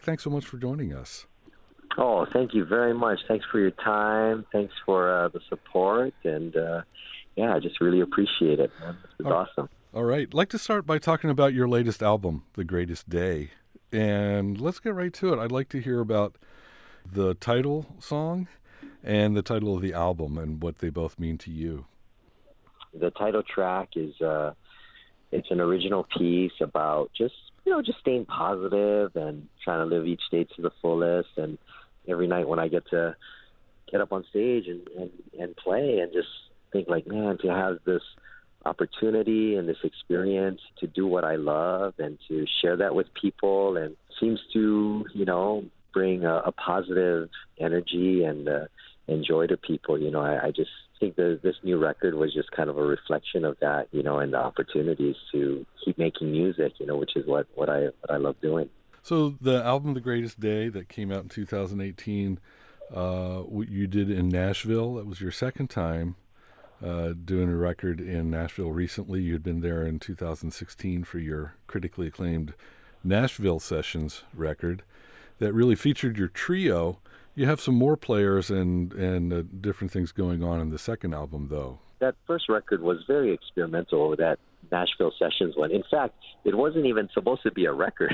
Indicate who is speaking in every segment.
Speaker 1: thanks so much for joining us.
Speaker 2: Oh, thank you very much. Thanks for your time. Thanks for the support. And, I just really appreciate it, man. This is awesome.
Speaker 1: All right. I'd like to start by talking about your latest album, The Greatest Day. And let's get right to it. I'd like to hear about the title song and the title of the album and what they both mean to you.
Speaker 2: The title track is it's an original piece about just staying positive and trying to live each day to the fullest. And every night when I get to get up on stage and play and just think like, man, to have this opportunity and this experience to do what I love and to share that with people, and seems to, bring a positive energy and joy to people. I just think that this new record was just kind of a reflection of that, and the opportunities to keep making music, which is what I love doing.
Speaker 1: So the album, The Greatest Day, that came out in 2018, you did in Nashville. That was your second time doing a record in Nashville recently. You had been there in 2016 for your critically acclaimed Nashville Sessions record that really featured your trio. You have some more players and different things going on in the second album, though.
Speaker 2: That first record was very experimental, that Nashville Sessions one. In fact, it wasn't even supposed to be a record.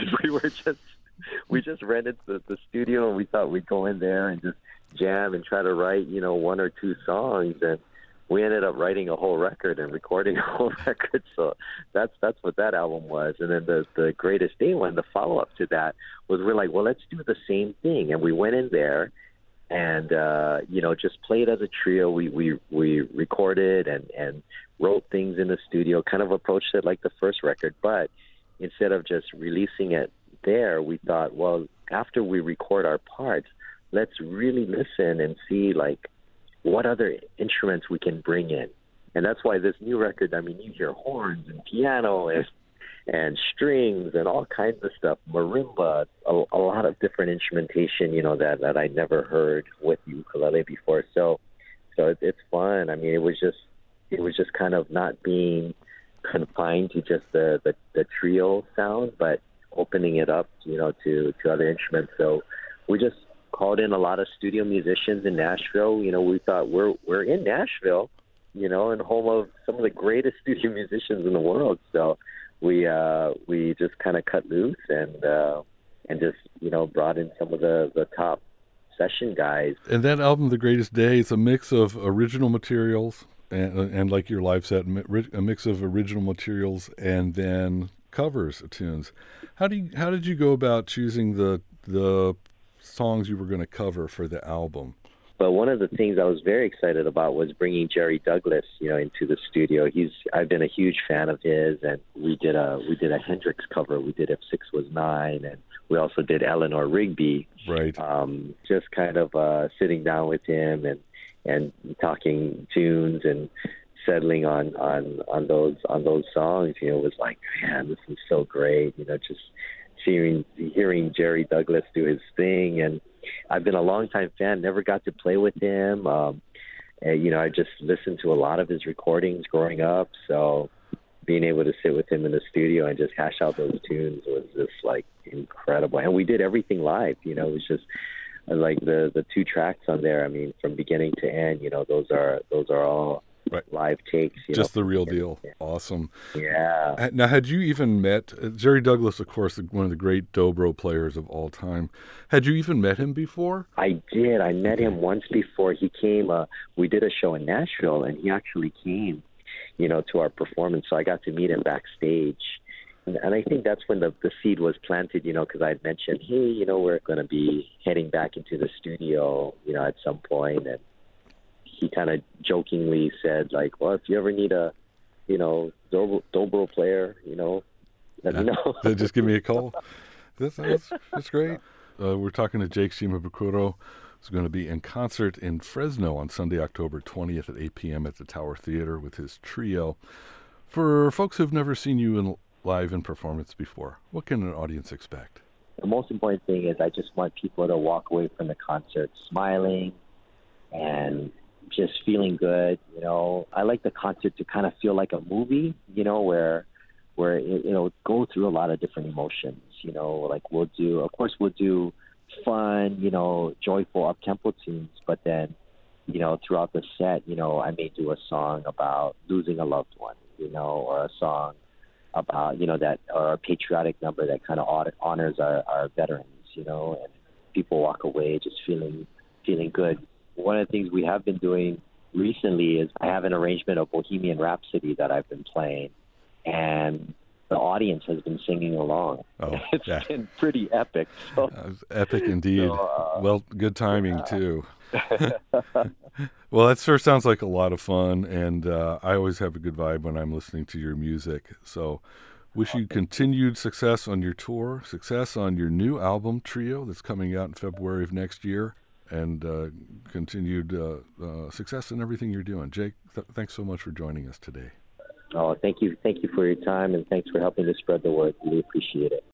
Speaker 2: We just rented the studio, and we thought we'd go in there and just jam and try to write, one or two songs. And we ended up writing a whole record and recording a whole record. So that's what that album was. And then the Greatest Day one, the follow-up to that, was we're like, well, let's do the same thing. And we went in there and, just played as a trio. We recorded and wrote things in the studio, kind of approached it like the first record. But instead of just releasing it there, we thought, well, after we record our parts, let's really listen and see, like, what other instruments we can bring in. And that's why this new record, you hear horns and piano and strings and all kinds of stuff, marimba, a lot of different instrumentation, that I never heard with ukulele before. So it's fun. It was just kind of not being confined to just the trio sound, but opening it up, to other instruments. So we just called in a lot of studio musicians in Nashville. We thought we're in Nashville, and home of some of the greatest studio musicians in the world. So we just kind of cut loose and just brought in some of the top session guys.
Speaker 1: And that album, The Greatest Day, is a mix of original materials and like your live set, a mix of original materials and then covers of tunes. How did you go about choosing the songs you were going to cover for the album?
Speaker 2: But one of the things I was very excited about was bringing Jerry Douglas, into the studio. I've been a huge fan of his, and we did a Hendrix cover. We did If 6 Was 9, and we also did Eleanor Rigby.
Speaker 1: Right.
Speaker 2: Just kind of sitting down with him and talking tunes and settling on those songs. Was like, man, this is so great. Just hearing Jerry Douglas do his thing. And I've been a longtime fan, never got to play with him. I just listened to a lot of his recordings growing up. So being able to sit with him in the studio and just hash out those tunes was just like incredible. And we did everything live. It was just like the two tracks on there. From beginning to end, those are all right. Live takes.
Speaker 1: Just the real deal. Yeah. Awesome.
Speaker 2: Yeah.
Speaker 1: Now, had you even met Jerry Douglas, of course, one of the great dobro players of all time? Had you even met him before?
Speaker 2: I did. I met him once before. He came, we did a show in Nashville, and he actually came, to our performance. So I got to meet him backstage. And I think that's when the seed was planted, because I'd mentioned, hey, we're going to be heading back into the studio, at some point. And he kind of jokingly said, like, well, if you ever need a, dobro player, let me know.
Speaker 1: Just give me a call. That's great. We're talking to Jake Shimabukuro, who's going to be in concert in Fresno on Sunday, October 20th at 8 p.m. at the Tower Theater with his trio. For folks who've never seen you live in performance before, what can an audience expect?
Speaker 2: The most important thing is I just want people to walk away from the concert smiling and just feeling good. I like the concert to kind of feel like a movie, where where go through a lot of different emotions. Like we'll do fun, joyful up-tempo tunes, but then throughout the set, I may do a song about losing a loved one, or a song about or a patriotic number that kind of honors our veterans, and people walk away just feeling good. One of the things we have been doing recently is I have an arrangement of Bohemian Rhapsody that I've been playing, and the audience has been singing along.
Speaker 1: Oh,
Speaker 2: it's been pretty epic. So,
Speaker 1: epic indeed. Well, good timing too. Well, that sure sounds like a lot of fun, and I always have a good vibe when I'm listening to your music. So wish you continued success on your tour, success on your new album, Trio, that's coming out in February of next year, and continued success in everything you're doing. Jake, thanks so much for joining us today.
Speaker 2: Oh, thank you for your time, and thanks for helping to spread the word. Really appreciate it.